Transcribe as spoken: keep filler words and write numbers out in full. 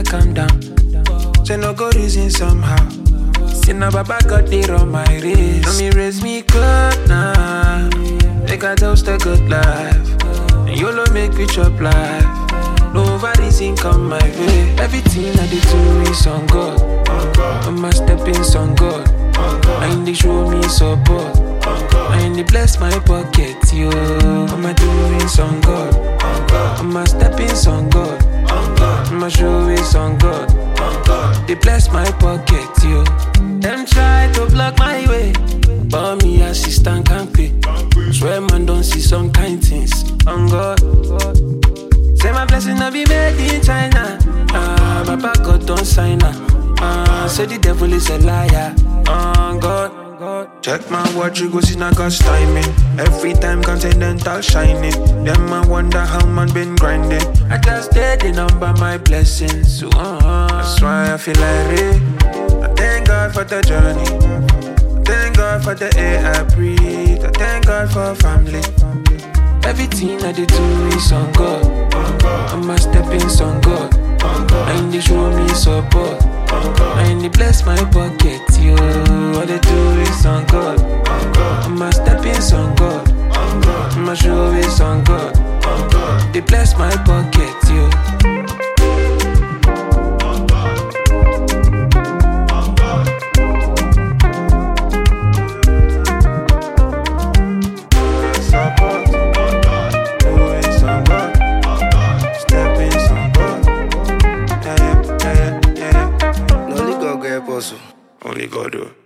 I calm down. Say no go reason somehow. See now Baba got it on my wrist. Now me raise me good now. Make I toast a good life. And YOLO make me chop life. No reason come my way. Everything I did do is on God. I'ma step in on God. And they show me support. And they bless my pocket, yo. I'ma do it on God. I'ma step in on God. I'ma show it on God. They bless my pocket, yo. Them try to block my way, but me assistant can't pay. Swear man don't see some kind things on God. Say my blessing not be made in China. Ah, my back God don't sign her. Ah, say the devil is a liar. On God. Check my watch, you go see na God's timing. Every time continental shining. Them I wonder how man been grinding. I just did the number my blessings. So, uh, that's why I feel like rain. I thank God for the journey. I thank God for the air I breathe. I thank God for family. Everything I did do is on God. I'ma step in on God. And they show me support. And they bless my pocket, yo. All they do is on God. I'ma step in on God. I'ma show it on God. They bless my pocket, yo. Only God do.